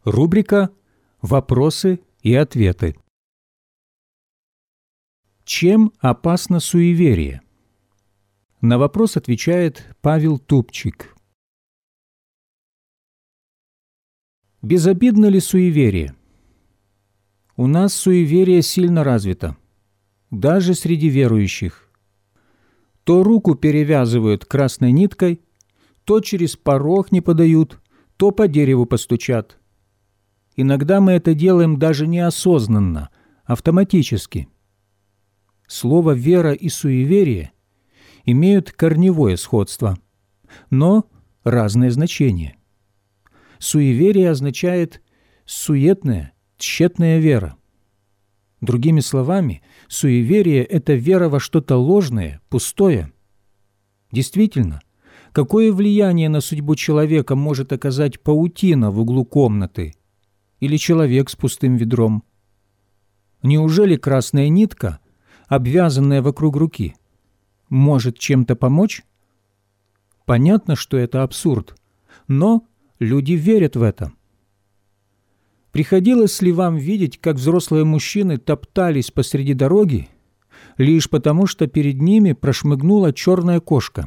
Рубрика «Вопросы и ответы». Чем опасно суеверие? На вопрос отвечает Павел Тупчик. Безобидно ли суеверие? У нас суеверие сильно развито, даже среди верующих. То руку перевязывают красной ниткой, то через порог не подают, то по дереву постучат. Иногда мы это делаем даже неосознанно, автоматически. Слово «вера» и «суеверие» имеют корневое сходство, но разное значение. Суеверие означает суетная, тщетная вера. Другими словами, суеверие – это вера во что-то ложное, пустое. Действительно, какое влияние на судьбу человека может оказать паутина в углу комнаты или человек с пустым ведром? Неужели красная нитка, обвязанная вокруг руки, может чем-то помочь? Понятно, что это абсурд, но люди верят в это. Приходилось ли вам видеть, как взрослые мужчины топтались посреди дороги, лишь потому, что перед ними прошмыгнула черная кошка?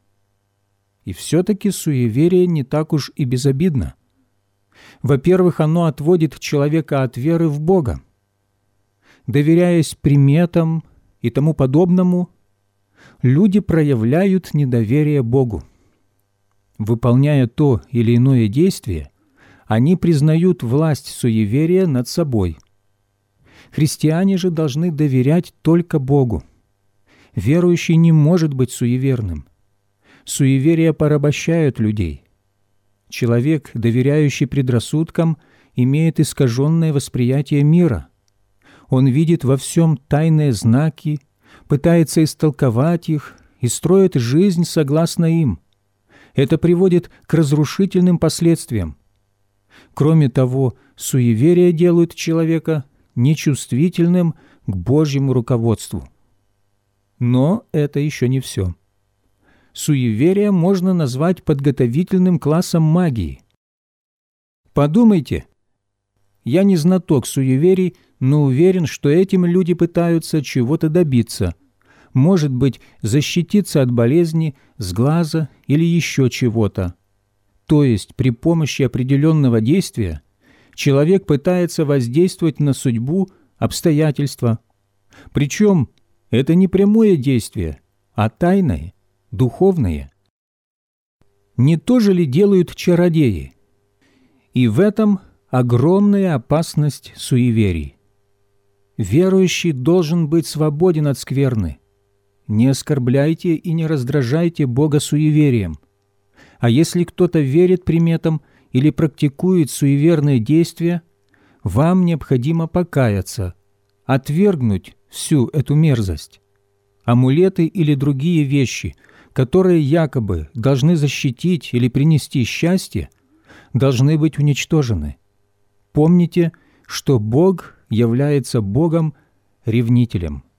И все-таки суеверие не так уж и безобидно. Во-первых, оно отводит человека от веры в Бога. Доверяясь приметам и тому подобному, люди проявляют недоверие Богу. Выполняя то или иное действие, они признают власть суеверия над собой. Христиане же должны доверять только Богу. Верующий не может быть суеверным. Суеверия порабощают людей. Человек, доверяющий предрассудкам, имеет искаженное восприятие мира. Он видит во всем тайные знаки, пытается истолковать их и строит жизнь согласно им. Это приводит к разрушительным последствиям. Кроме того, суеверия делают человека нечувствительным к Божьему руководству. Но это еще не все. Суеверие можно назвать подготовительным классом магии. Подумайте, я не знаток суеверий, но уверен, что этим люди пытаются чего-то добиться. Может быть, защититься от болезни, сглаза или еще чего-то. То есть при помощи определенного действия человек пытается воздействовать на судьбу, обстоятельства. Причем это не прямое действие, а тайное, духовное. Не то же ли делают чародеи? И в этом огромная опасность суеверий. Верующий должен быть свободен от скверны. Не оскорбляйте и не раздражайте Бога суеверием. А если кто-то верит приметам или практикует суеверные действия, вам необходимо покаяться, отвергнуть всю эту мерзость. Амулеты или другие вещи, которые якобы должны защитить или принести счастье, должны быть уничтожены. Помните, что Бог является Богом-ревнителем.